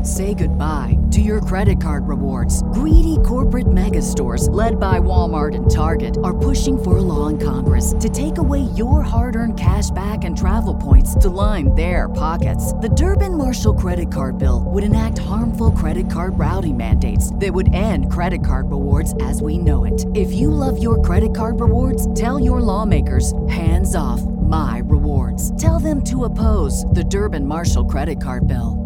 Say goodbye to your credit card rewards. Greedy corporate mega stores, led by Walmart and Target, are pushing for a law in Congress to take away your hard-earned cash back and travel points to line their pockets. The Durbin-Marshall credit card bill would enact harmful credit card routing mandates that would end credit card rewards as we know it. If you love your credit card rewards, tell your lawmakers, hands off my rewards. Tell them to oppose the Durbin-Marshall credit card bill.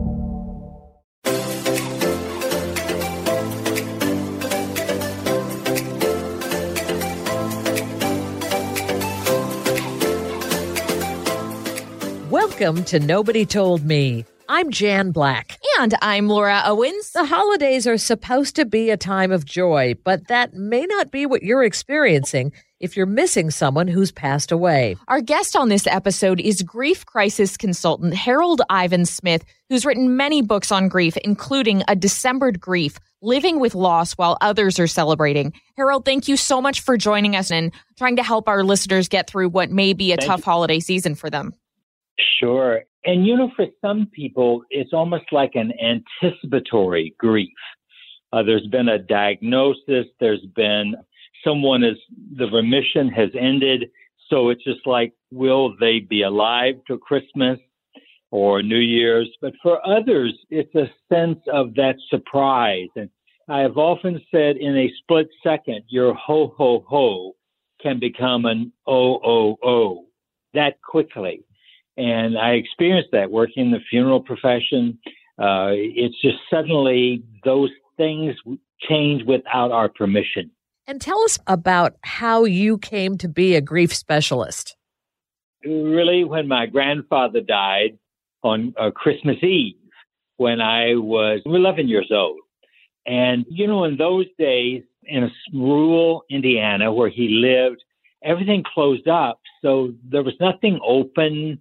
Welcome to Nobody Told Me. I'm Jan Black. And I'm Laura Owens. The holidays are supposed to be a time of joy, but that may not be what you're experiencing if you're missing someone who's passed away. Our guest on this episode is grief crisis consultant Harold Ivan Smith, who's written many books on grief, including A Decembered Grief, Living with Loss While Others Are Celebrating. Harold, thank you so much for joining us and trying to help our listeners get through what may be a tough holiday season for them. Sure. And, for some people, it's almost like an anticipatory grief. There's been a diagnosis. There's been the remission has ended. So it's just like, will they be alive to Christmas or New Year's? But for others, it's a sense of that surprise. And I have often said in a split second, your ho, ho, ho can become an oh, oh, oh that quickly. And I experienced that working in the funeral profession. It's just suddenly those things change without our permission. And tell us about how you came to be a grief specialist. Really, when my grandfather died on Christmas Eve, when I was 11 years old. And, in those days, in rural Indiana where he lived, everything closed up. So there was nothing open.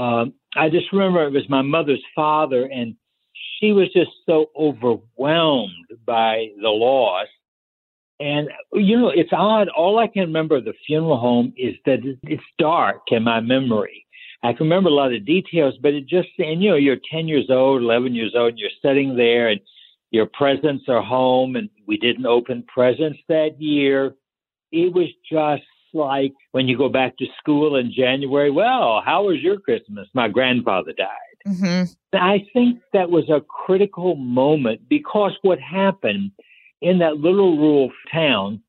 I just remember it was my mother's father, and she was just so overwhelmed by the loss. And, it's odd. All I can remember of the funeral home is that it's dark in my memory. I can remember a lot of details, but you're 10 years old, 11 years old, and you're sitting there and your presents are home, and we didn't open presents that year. It was just like when you go back to school in January, well, how was your Christmas? My grandfather died. Mm-hmm. I think that was a critical moment because what happened in that little rural town,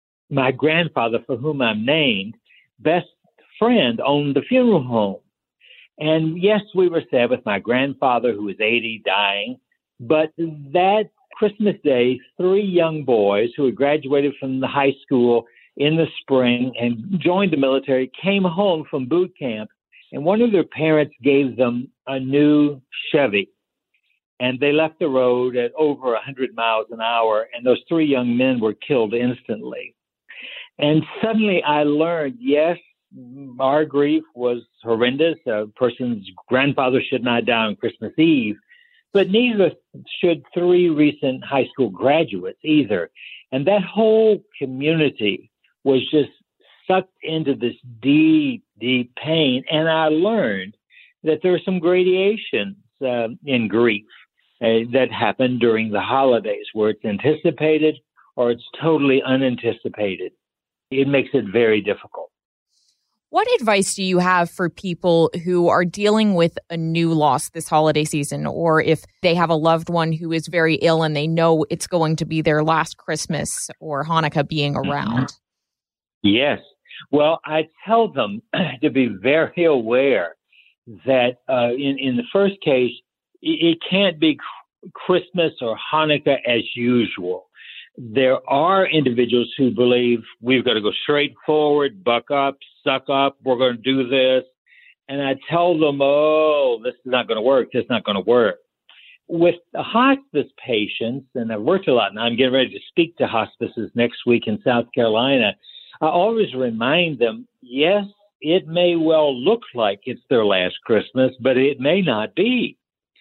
my grandfather, for whom I'm named, best friend owned the funeral home. And yes, we were sad with my grandfather, who was 80, dying. But that Christmas Day, 3 young boys who had graduated from the high school in the spring and joined the military, came home from boot camp, and one of their parents gave them a new Chevy. And they left the road at over 100 miles an hour, and those 3 young men were killed instantly. And suddenly I learned, yes, our grief was horrendous. A person's grandfather should not die on Christmas Eve, but neither should 3 recent high school graduates either. And that whole community was just sucked into this deep, deep pain. And I learned that there are some gradations in grief that happen during the holidays where it's anticipated or it's totally unanticipated. It makes it very difficult. What advice do you have for people who are dealing with a new loss this holiday season, or if they have a loved one who is very ill and they know it's going to be their last Christmas or Hanukkah being around? Yes. Well, I tell them to be very aware that in the first case, it can't be Christmas or Hanukkah as usual. There are individuals who believe we've got to go straight forward, buck up, suck up, we're going to do this. And I tell them, oh, this is not going to work. This is not going to work. With the hospice patients, and I've worked a lot, and I'm getting ready to speak to hospices next week in South Carolina, I always remind them, yes, it may well look like it's their last Christmas, but it may not be.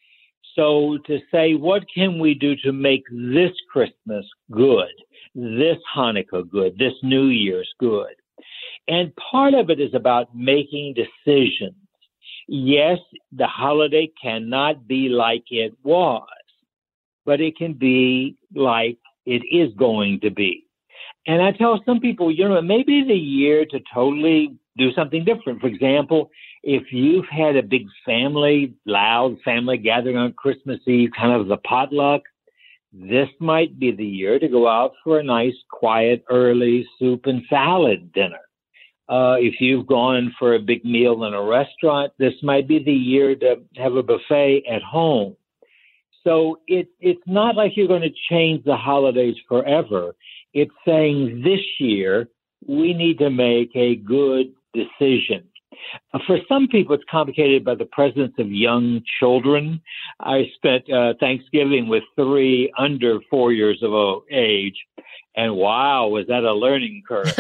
So to say, what can we do to make this Christmas good, this Hanukkah good, this New Year's good? And part of it is about making decisions. Yes, the holiday cannot be like it was, but it can be like it is going to be. And I tell some people, it may be the year to totally do something different. For example, if you've had a big loud family gathering on Christmas Eve, kind of the potluck, this might be the year to go out for a nice, quiet, early soup and salad dinner. If you've gone for a big meal in a restaurant, this might be the year to have a buffet at home. So it's not like you're going to change the holidays forever. It's saying this year we need to make a good decision. For some people, it's complicated by the presence of young children. I spent Thanksgiving with 3 under 4 years of age, and wow, was that a learning curve.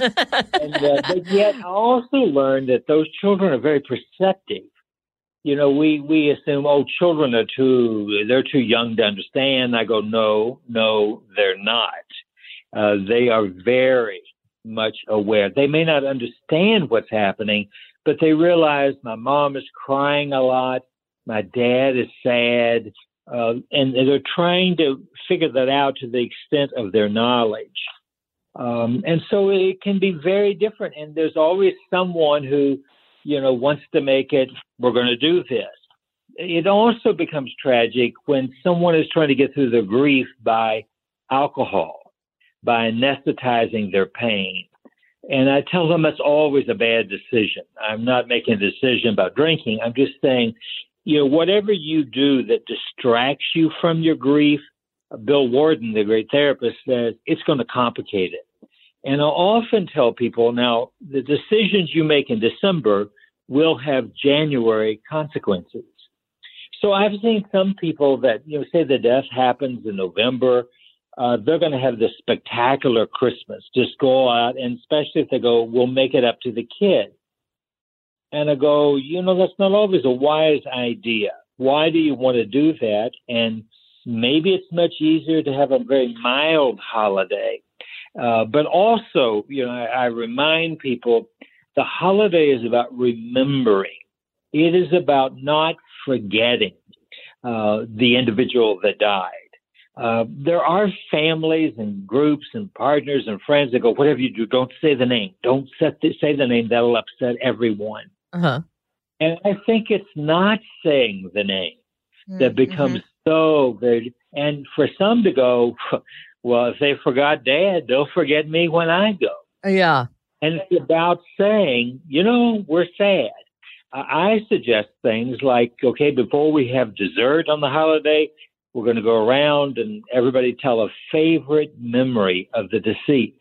But yet I also learned that those children are very perceptive. We assume, children are they're too young to understand. I go, no, they're not. They are very much aware. They may not understand what's happening, but they realize my mom is crying a lot, my dad is sad, and they're trying to figure that out to the extent of their knowledge. And so it can be very different. And there's always someone who, wants to make it, we're going to do this. It also becomes tragic when someone is trying to get through the grief by alcohol, by anesthetizing their pain. And I tell them that's always a bad decision. I'm not making a decision about drinking. I'm just saying, whatever you do that distracts you from your grief, Bill Warden, the great therapist, says it's going to complicate it. And I'll often tell people, now, the decisions you make in December will have January consequences. So I've seen some people that, say the death happens in November, they're going to have this spectacular Christmas, just go out, and especially if they go, we'll make it up to the kid. And I go, that's not always a wise idea. Why do you want to do that? And maybe it's much easier to have a very mild holiday. But also, I remind people the holiday is about remembering. It is about not forgetting the individual that died. There are families and groups and partners and friends that go, whatever you do, don't say the name. Don't say the name. That'll upset everyone. Uh-huh. And I think it's not saying the name that becomes so good. And for some to go, well, if they forgot Dad, they'll forget me when I go. Yeah. And it's about saying, we're sad. I suggest things like, okay, before we have dessert on the holiday, we're going to go around and everybody tell a favorite memory of the deceased.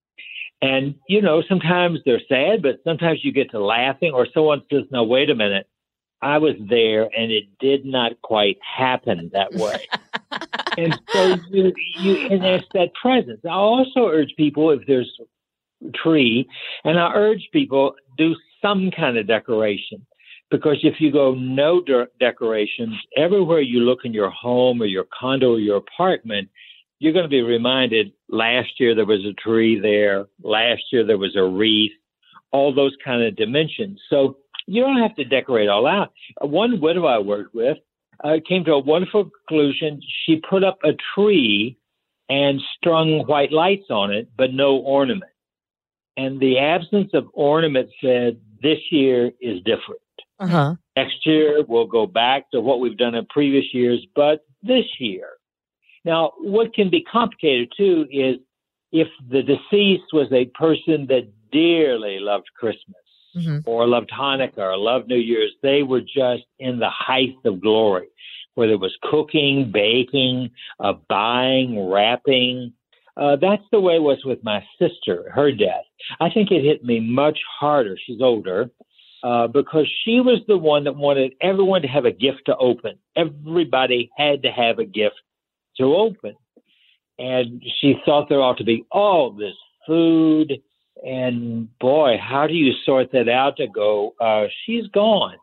And, sometimes they're sad, but sometimes you get to laughing, or someone says, no, wait a minute. I was there and it did not quite happen that way. And so and it's that presence. I also urge people, if there's a tree, and I urge people do some kind of decoration. Because if you go no decorations, everywhere you look in your home or your condo or your apartment, you're going to be reminded last year there was a tree there, last year there was a wreath, all those kind of dimensions. So you don't have to decorate all out. One widow I worked with came to a wonderful conclusion. She put up a tree and strung white lights on it, but no ornament. And the absence of ornament said, this year is different. Uh-huh. Next year, we'll go back to what we've done in previous years, but this year. Now, what can be complicated, too, is if the deceased was a person that dearly loved Christmas or loved Hanukkah or loved New Year's, they were just in the height of glory, whether it was cooking, baking, buying, wrapping. That's the way it was with my sister, her death. I think it hit me much harder. She's older. Because she was the one that wanted everyone to have a gift to open. Everybody had to have a gift to open. And she thought there ought to be all this food. And boy, how do you sort that out to go, she's gone.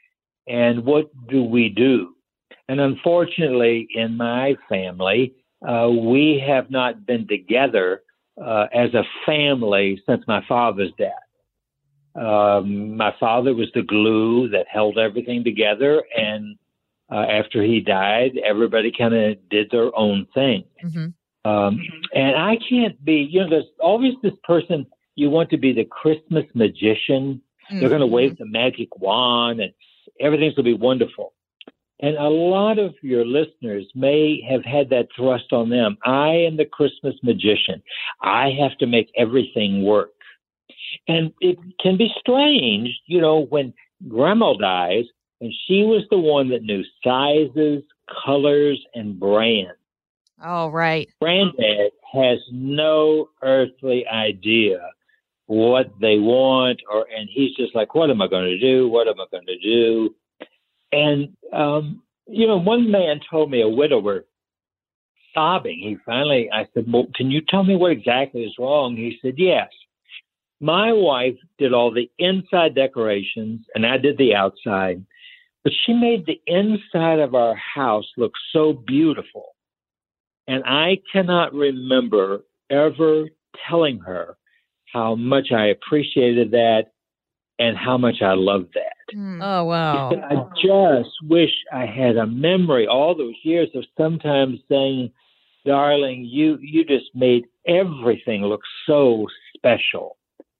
And what do we do? And unfortunately, in my family, we have not been together as a family since my father's death. My father was the glue that held everything together, and after he died, everybody kind of did their own thing. Mm-hmm. And I can't be, there's always this person, you want to be the Christmas magician. Mm-hmm. They're going to wave the magic wand and everything's going to be wonderful. And a lot of your listeners may have had that thrust on them. I am the Christmas magician. I have to make everything work. And it can be strange, when Grandma dies, and she was the one that knew sizes, colors, and brands. Oh, right. Granddad has no earthly idea what they want, and he's just like, what am I going to do? What am I going to do? And, one man told me, a widower, sobbing, I said, well, can you tell me what exactly is wrong? He said, yes. My wife did all the inside decorations, and I did the outside, but she made the inside of our house look so beautiful. And I cannot remember ever telling her how much I appreciated that and how much I loved that. Oh, wow. He said, I just wish I had a memory all those years of sometimes saying, darling, you just made everything look so special.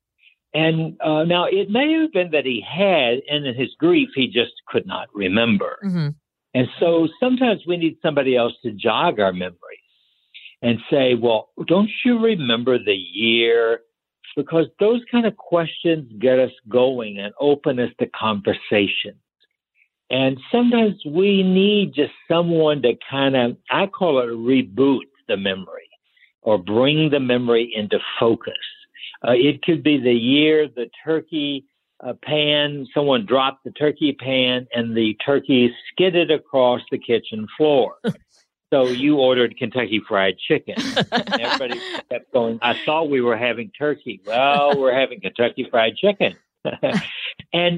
And now it may have been that he had, and in his grief, he just could not remember. Mm-hmm. And so sometimes we need somebody else to jog our memories and say, well, don't you remember the year? Because those kind of questions get us going and open us to conversations. And sometimes we need just someone to kind of, I call it reboot the memory or bring the memory into focus. It could be the year the turkey pan, someone dropped the turkey pan and the turkey skidded across the kitchen floor. So you ordered Kentucky Fried Chicken. And everybody kept going, I thought we were having turkey. Well, we're having Kentucky Fried Chicken. And,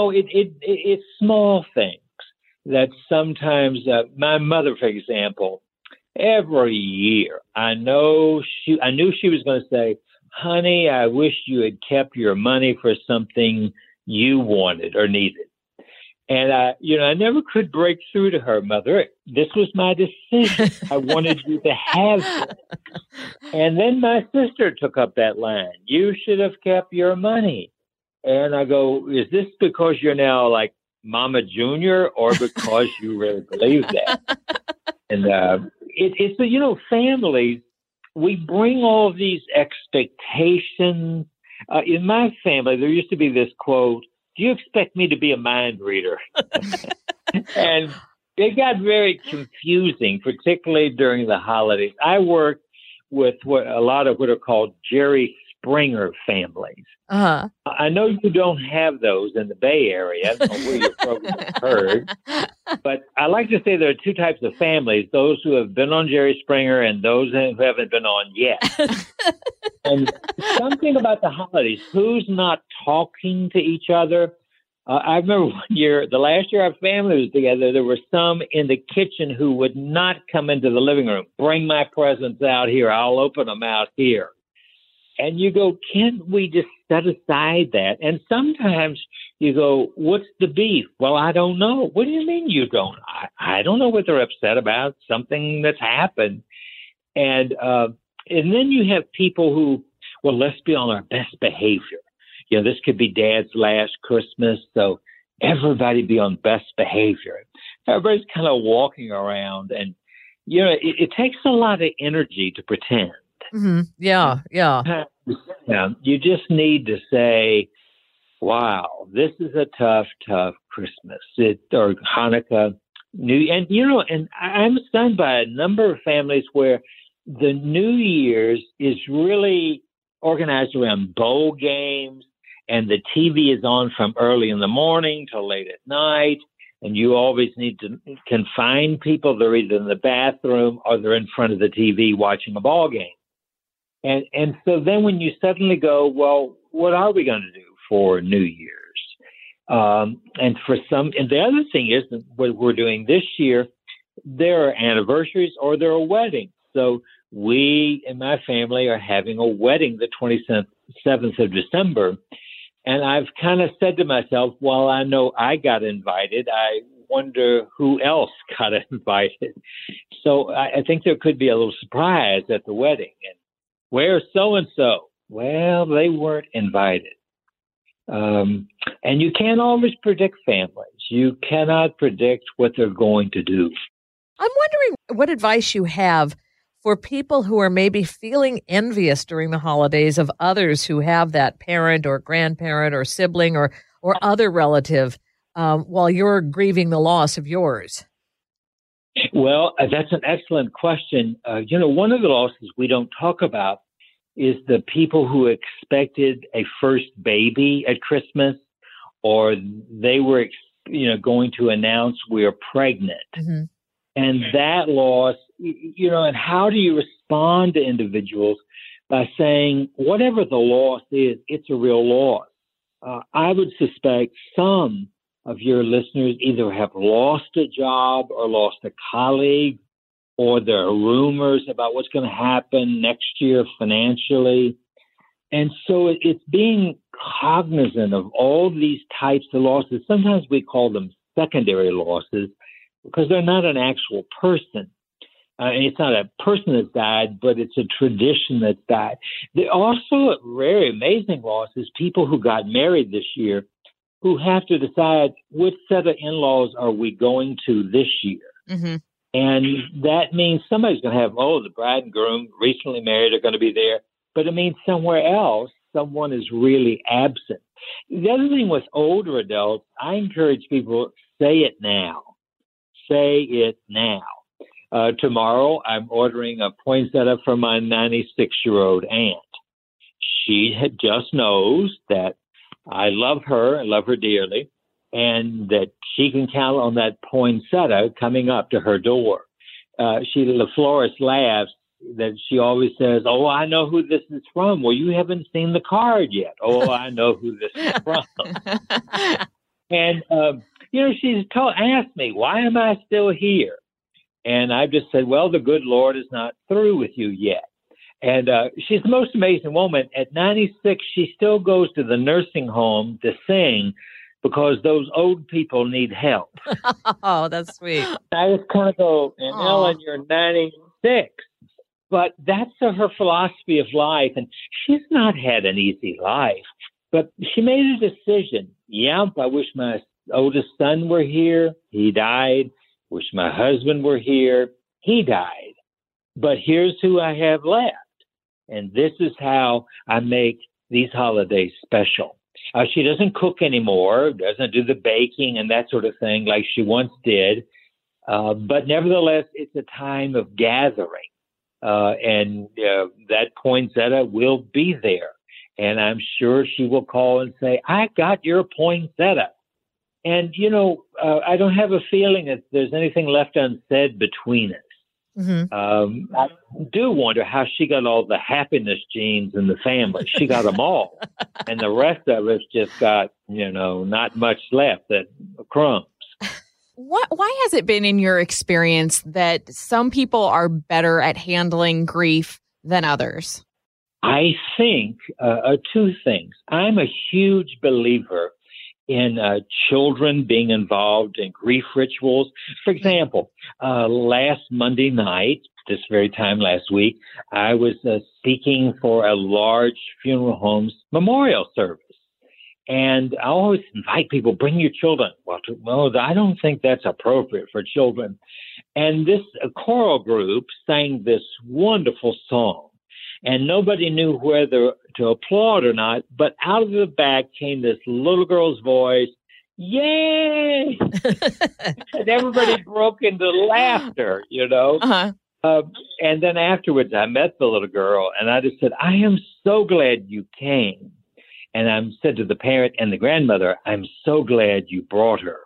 it's small things that sometimes, my mother, for example, every year, I knew she was going to say, honey, I wish you had kept your money for something you wanted or needed. And I never could break through to her, Mother. This was my decision. I wanted you to have it. And then my sister took up that line. You should have kept your money. And I go, is this because you're now like Mama Junior or because you really believe that? And it's families, we bring all these expectations. In my family, there used to be this quote, do you expect me to be a mind reader? And it got very confusing, particularly during the holidays. I worked with a lot of what are called Jerry Springer families. Uh-huh. I know you don't have those in the Bay Area. I don't know where your program is heard. But I like to say there are two types of families, those who have been on Jerry Springer and those who haven't been on yet. And something about the holidays, who's not talking to each other? I remember one year, the last year our family was together, there were some in the kitchen who would not come into the living room. Bring my presents out here. I'll open them out here. And you go, can't we just set aside that? And sometimes you go, what's the beef? Well, I don't know. What do you mean you don't? I don't know what they're upset about, something that's happened. And then you have people who, well, let's be on our best behavior. This could be Dad's last Christmas, so everybody be on best behavior. Everybody's kind of walking around, and, it takes a lot of energy to pretend. Mm-hmm. Yeah. You just need to say, wow, this is a tough Christmas or Hanukkah. And I'm stunned by a number of families where the New Year's is really organized around bowl games, and the TV is on from early in the morning till late at night. And you always need to confine people. They're either in the bathroom or they're in front of the TV watching a ball game. And so then when you suddenly go, well, what are we going to do for New Year's? And the other thing is that what we're doing this year, there are anniversaries or there are weddings. So we in my family are having a wedding the 27th of December. And I've kind of said to myself, well, I know I got invited. I wonder who else got invited. So I think there could be a little surprise at the wedding. And where's so-and-so? Well, they weren't invited. And you can't always predict families. You cannot predict what they're going to do. I'm wondering what advice you have for people who are maybe feeling envious during the holidays of others who have that parent or grandparent or sibling or other relative while you're grieving the loss of yours. Well, that's an excellent question. One of the losses we don't talk about is the people who expected a first baby at Christmas, or they were, going to announce we're pregnant. Mm-hmm. And that loss, and how do you respond to individuals by saying, whatever the loss is, it's a real loss? I would suspect some of your listeners either have lost a job or lost a colleague, or there are rumors about what's going to happen next year financially. And so it's being cognizant of all these types of losses. Sometimes we call them secondary losses because they're not an actual person. It's not a person that's died, but it's a tradition that's died. There are also a very amazing losses, people who got married this year who have to decide which set of in-laws are we going to this year. Mm-hmm. And that means somebody's going to have, the bride and groom recently married are going to be there. But it means somewhere else, someone is really absent. The other thing with older adults, I encourage people, say it now. Say it now. Tomorrow, I'm ordering a poinsettia for my 96-year-old aunt. She just knows that I love her and love her dearly, and that she can count on that poinsettia coming up to her door. The florist laughs that she always says, I know who this is from. Well, you haven't seen the card yet. I know who this is from. And, she's asked me, why am I still here? And I've just said, well, the good Lord is not through with you yet. And she's the most amazing woman. At 96, she still goes to the nursing home to sing because those old people need help. Oh, that's sweet. I just kind of go, and Ellen, you're 96. But that's her philosophy of life. And she's not had an easy life. But she made a decision. Yeah, I wish my oldest son were here. He died. Wish my husband were here. He died. But here's who I have left. And this is how I make these holidays special. She doesn't cook anymore, doesn't do the baking and that sort of thing like she once did. But nevertheless, it's a time of gathering. And that poinsettia will be there. And I'm sure she will call and say, I got your poinsettia. And, I don't have a feeling that there's anything left unsaid between us. Mm-hmm. I do wonder how she got all the happiness genes in the family. She got them all. And the rest of us just got, not much left, that crumbs. Why has it been in your experience that some people are better at handling grief than others? I think two things. I'm a huge believer in children being involved in grief rituals. For example, last Monday night, this very time last week, I was speaking for a large funeral home's memorial service. And I always invite people, bring your children. Well, I don't think that's appropriate for children. And this choral group sang this wonderful song. And nobody knew whether to applaud or not, but out of the back came this little girl's voice, yay! And everybody broke into laughter, Uh-huh. And then afterwards, I met the little girl, and I just said, I am so glad you came. And I said to the parent and the grandmother, I'm so glad you brought her.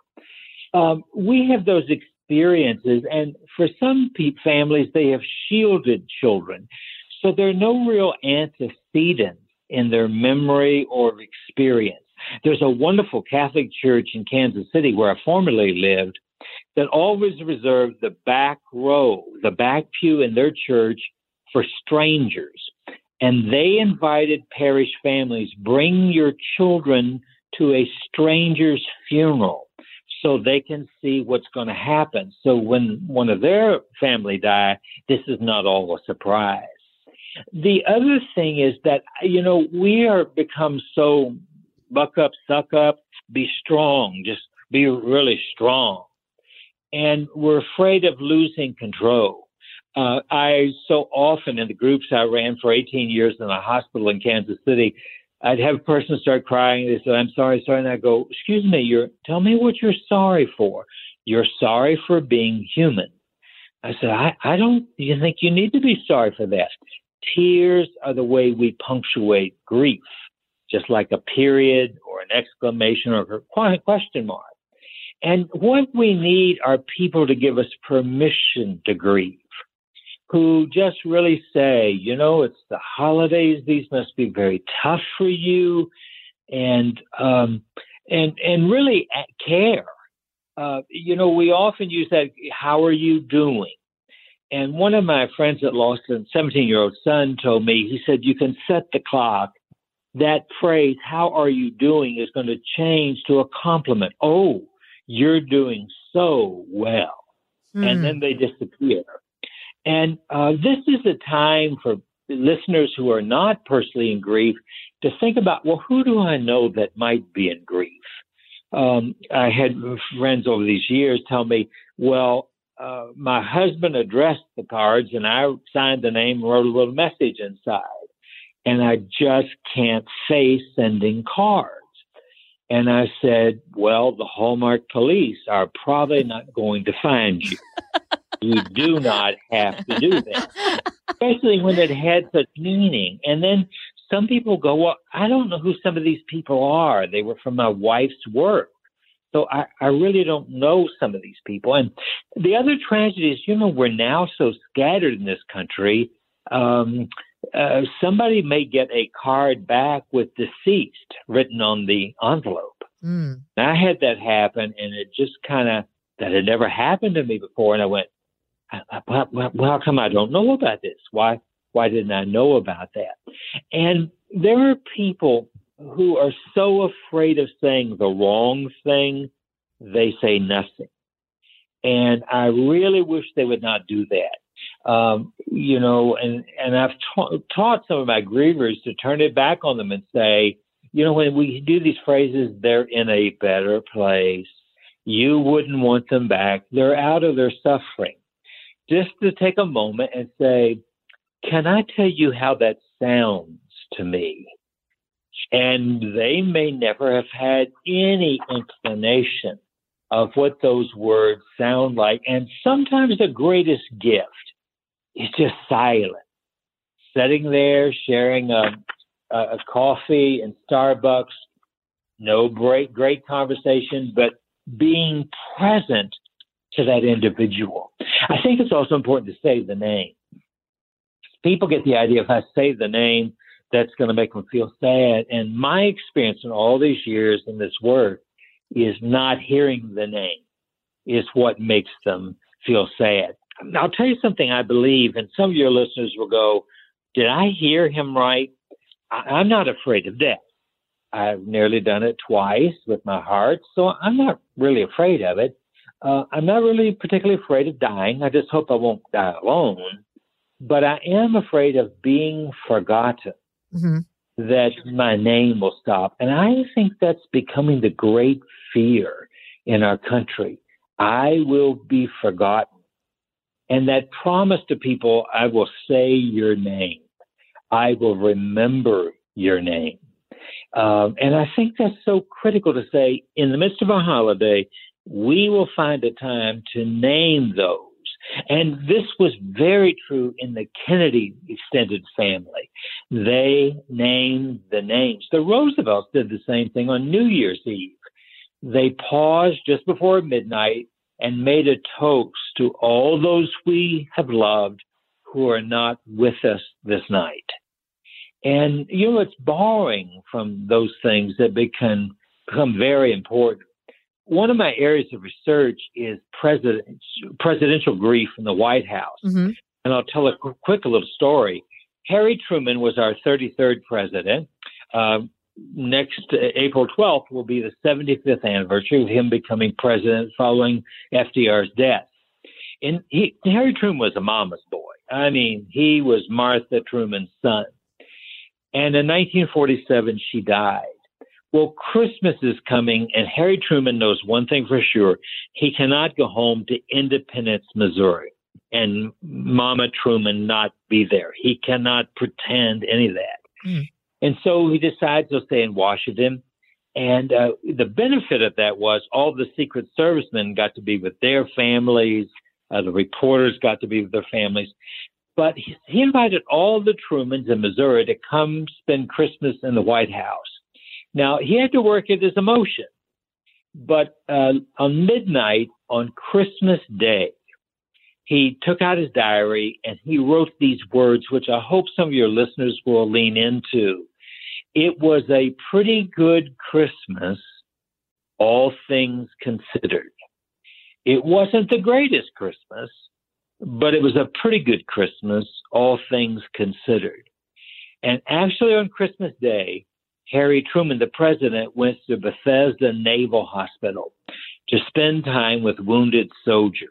We have those experiences, and for some families, they have shielded children. So there are no real antecedents in their memory or experience. There's a wonderful Catholic church in Kansas City where I formerly lived that always reserved the back row, the back pew in their church for strangers. And they invited parish families, bring your children to a stranger's funeral so they can see what's going to happen. So when one of their family die, this is not all a surprise. The other thing is that, we are become so buck up, suck up, be strong, just be really strong. And we're afraid of losing control. I so often in the groups I ran for 18 years in a hospital in Kansas City, I'd have a person start crying. They said, I'm sorry. And I go, excuse me, tell me what you're sorry for. You're sorry for being human. I said, I don't think you need to be sorry for that. Tears are the way we punctuate grief, just like a period or an exclamation or a question mark. And what we need are people to give us permission to grieve, who just really say, it's the holidays. These must be very tough for you, and really care. We often use that, how are you doing? And one of my friends that lost a 17-year-old son told me, he said, you can set the clock. That phrase, how are you doing, is going to change to a compliment. Oh, you're doing so well. And then they disappear. And this is a time for listeners who are not personally in grief to think about, well, who do I know that might be in grief? I had friends over these years tell me, well, my husband addressed the cards and I signed the name and wrote a little message inside. And I just can't face sending cards. And I said, well, the Hallmark police are probably not going to find you. You do not have to do that, especially when it had such meaning. And then some people go, well, I don't know who some of these people are. They were from my wife's work. So I really don't know some of these people. And the other tragedy is, we're now so scattered in this country. Somebody may get a card back with deceased written on the envelope. And I had that happen, and it just that had never happened to me before. And I went, well, how come I don't know about this? Why didn't I know about that? And there are people who are so afraid of saying the wrong thing, they say nothing. And I really wish they would not do that. And I've taught some of my grievers to turn it back on them and say, when we do these phrases, they're in a better place. You wouldn't want them back. They're out of their suffering. Just to take a moment and say, can I tell you how that sounds to me? And they may never have had any inclination of what those words sound like. And sometimes the greatest gift is just silence. Sitting there, sharing a coffee in Starbucks, no great conversation, but being present to that individual. I think it's also important to say the name. People get the idea if I say the name, that's going to make them feel sad. And my experience in all these years in this work is not hearing the name is what makes them feel sad. I'll tell you something I believe, and some of your listeners will go, did I hear him right? I'm not afraid of death. I've nearly done it twice with my heart, so I'm not really afraid of it. I'm not really particularly afraid of dying. I just hope I won't die alone. But I am afraid of being forgotten, that my name will stop. And I think that's becoming the great fear in our country. I will be forgotten. And that promise to people, I will say your name. I will remember your name. And I think that's so critical to say in the midst of a holiday, we will find a time to name those. And this was very true in the Kennedy extended family. They named the names. The Roosevelts did the same thing on New Year's Eve. They paused just before midnight and made a toast to all those we have loved who are not with us this night. And, it's borrowing from those things that become very important. One of my areas of research is presidential grief in the White House. And I'll tell a quick little story. Harry Truman was our 33rd president. next April 12th will be the 75th anniversary of him becoming president following FDR's death. And Harry Truman was a mama's boy. I mean, he was Martha Truman's son. And in 1947, she died. Well, Christmas is coming, and Harry Truman knows one thing for sure. He cannot go home to Independence, Missouri, and Mama Truman not be there. He cannot pretend any of that. Mm. And so he decides to stay in Washington. And the benefit of that was all the Secret Servicemen got to be with their families. The reporters got to be with their families. But he invited all the Trumans in Missouri to come spend Christmas in the White House. Now, he had to work at his emotion. But on midnight on Christmas Day, he took out his diary and he wrote these words, which I hope some of your listeners will lean into. It was a pretty good Christmas, all things considered. It wasn't the greatest Christmas, but it was a pretty good Christmas, all things considered. And actually on Christmas Day, Harry Truman, the president, went to Bethesda Naval Hospital to spend time with wounded soldiers.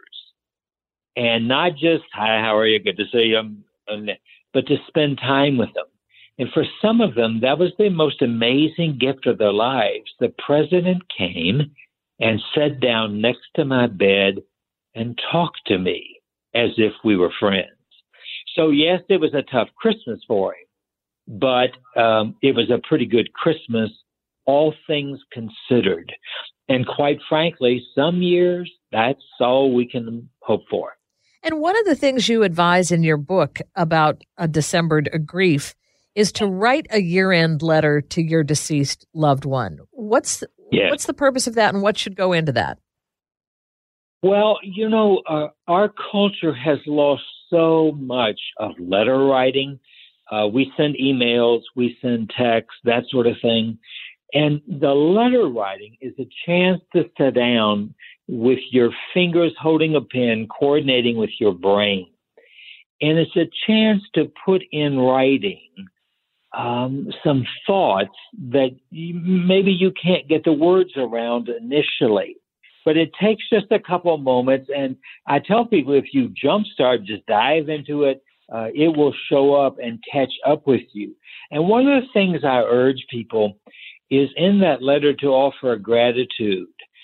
And not just, hi, how are you? Good to see you. But to spend time with them. And for some of them, that was the most amazing gift of their lives. The president came and sat down next to my bed and talked to me as if we were friends. So, yes, it was a tough Christmas for him, but it was a pretty good Christmas, all things considered. And quite frankly, some years, that's all we can hope for. And one of the things you advise in your book about a Decembered grief is to write a year-end letter to your deceased loved one. What's the purpose of that, and what should go into that? Well, our culture has lost so much of letter writing. We send emails, we send texts, that sort of thing. And the letter writing is a chance to sit down with your fingers holding a pen, coordinating with your brain. And it's a chance to put in writing some thoughts that maybe you can't get the words around initially. But it takes just a couple of moments. And I tell people, if you jumpstart, just dive into it, it will show up and catch up with you. And one of the things I urge people is in that letter to offer a gratitude.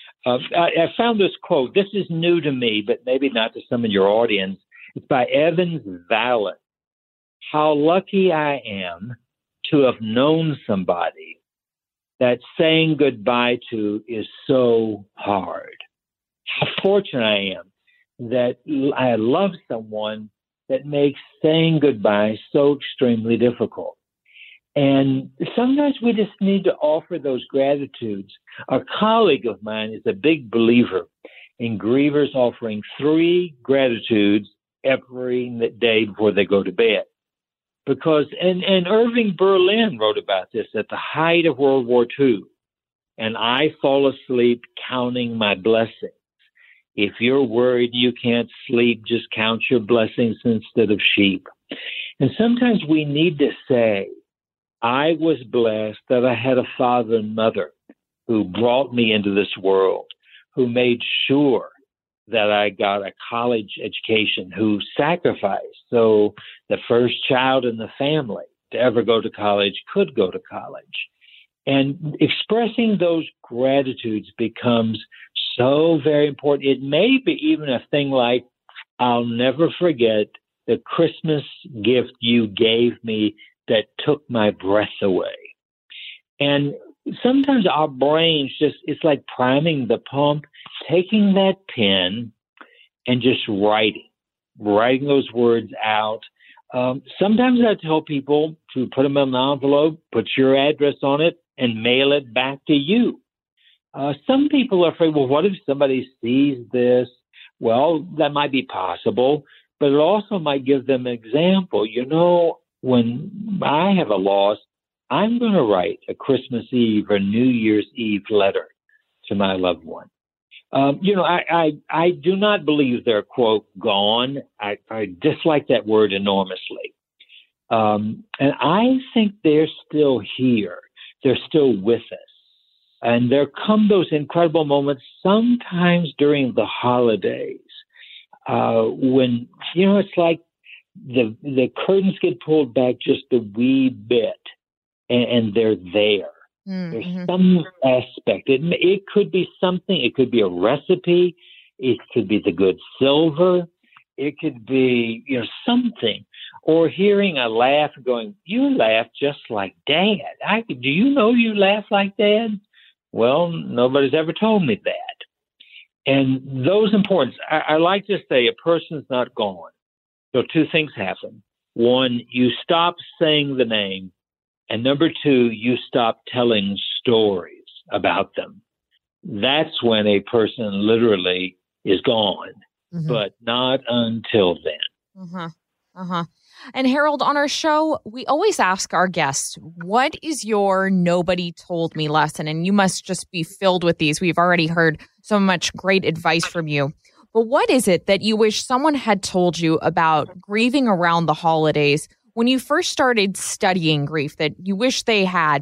I found this quote. This is new to me, but maybe not to some of your audience. It's by Evans Vallet. How lucky I am to have known somebody that saying goodbye to is so hard. How fortunate I am that I love someone that makes saying goodbye so extremely difficult. And sometimes we just need to offer those gratitudes. A colleague of mine is a big believer in grievers offering 3 gratitudes every day before they go to bed. Because, and Irving Berlin wrote about this at the height of World War II. And I fall asleep counting my blessings. If you're worried you can't sleep, just count your blessings instead of sheep. And sometimes we need to say, I was blessed that I had a father and mother who brought me into this world, who made sure that I got a college education, who sacrificed so the first child in the family to ever go to college could go to college. And expressing those gratitudes becomes so very important. It may be even a thing like, I'll never forget the Christmas gift you gave me that took my breath away. And sometimes our brains it's like priming the pump, taking that pen and just writing those words out. Sometimes I tell people to put them in an envelope, put your address on it, and mail it back to you. Some people are afraid, well, what if somebody sees this? Well, that might be possible, but it also might give them an example. When I have a loss, I'm going to write a Christmas Eve or New Year's Eve letter to my loved one. I do not believe they're, quote, gone. I dislike that word enormously. And I think they're still here. they're still with us. And there come those incredible moments sometimes during the holidays when, it's like the curtains get pulled back just a wee bit and they're there. Mm-hmm. There's some aspect. It could be something. It could be a recipe. It could be the good silver. It could be, something. Or hearing a laugh going, you laugh just like Dad. Do you know you laugh like Dad? Well, nobody's ever told me that. And those importance, I like to say a person's not gone. So two things happen. One, you stop saying the name. And number two, you stop telling stories about them. That's when a person literally is gone, but not until then. And Harold, on our show, we always ask our guests, what is your nobody told me lesson? And you must just be filled with these. We've already heard so much great advice from you. But what is it that you wish someone had told you about grieving around the holidays when you first started studying grief that you wish they had?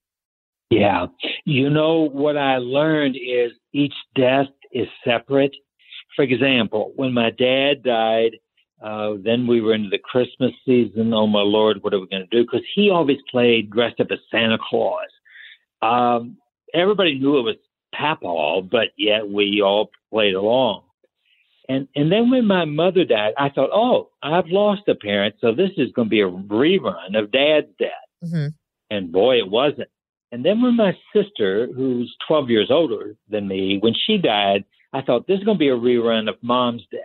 Yeah. What I learned is each death is separate. For example, when my dad died, then we were into the Christmas season. Oh, my Lord, what are we going to do? Because he always played dressed up as Santa Claus. Everybody knew it was Papaw, but yet we all played along. And then when my mother died, I thought, oh, I've lost a parent, so this is going to be a rerun of Dad's death. Mm-hmm. And boy, it wasn't. And then when my sister, who's 12 years older than me, when she died, I thought this is going to be a rerun of Mom's death.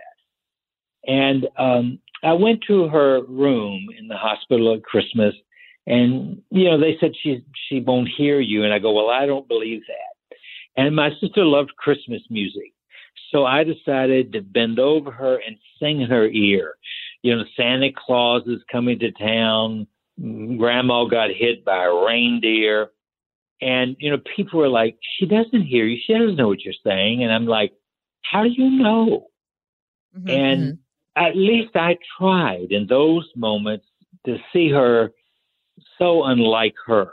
And I went to her room in the hospital at Christmas, and, they said she won't hear you. And I go, well, I don't believe that. And my sister loved Christmas music. So I decided to bend over her and sing in her ear. Santa Claus is coming to town. Grandma got hit by a reindeer. And, people were like, she doesn't hear you. She doesn't know what you're saying. And I'm like, how do you know? Mm-hmm. And at least I tried in those moments to see her so unlike her.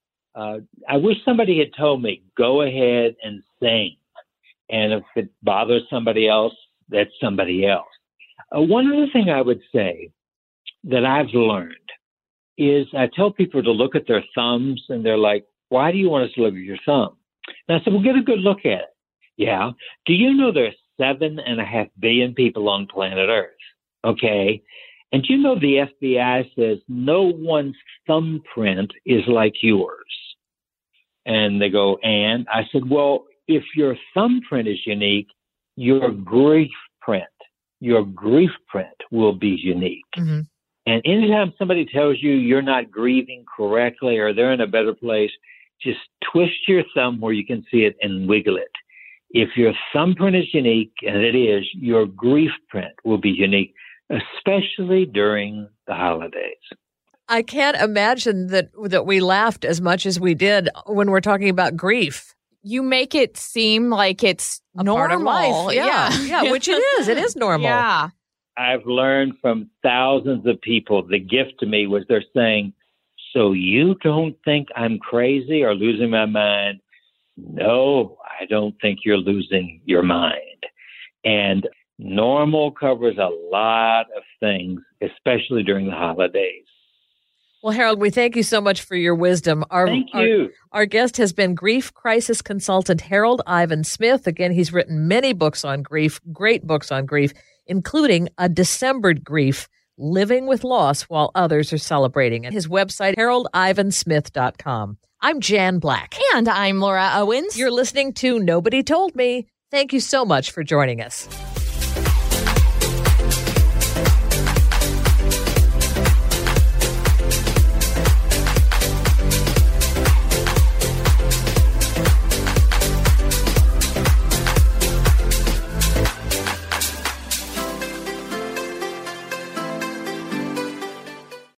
I wish somebody had told me, go ahead and sing. And if it bothers somebody else, that's somebody else. One other thing I would say that I've learned is I tell people to look at their thumbs, and they're like, why do you want us to look at your thumb? And I said, well, get a good look at it. Yeah. Do you know there are 7.5 billion people on planet Earth? Okay. And the FBI says no one's thumbprint is like yours. And they go, and? I said, well, if your thumbprint is unique, your grief print will be unique. Mm-hmm. And anytime somebody tells you you're not grieving correctly or they're in a better place, just twist your thumb where you can see it and wiggle it. If your thumbprint is unique, and it is, your grief print will be unique, especially during the holidays. I can't imagine that we laughed as much as we did when we're talking about grief. You make it seem like it's a normal. Part of life. Yeah, which it is. It is normal. Yeah. I've learned from thousands of people, the gift to me was they're saying, so you don't think I'm crazy or losing my mind? No, I don't think you're losing your mind. And normal covers a lot of things, especially during the holidays. Well, Harold, we thank you so much for your wisdom. Thank you. Our guest has been grief crisis consultant Harold Ivan Smith. Again, he's written many books on grief, great books on grief, including A Decembered Grief, Living with Loss While Others Are Celebrating. And his website, HaroldIvanSmith.com. I'm Jan Black. And I'm Laura Owens. You're listening to Nobody Told Me. Thank you so much for joining us.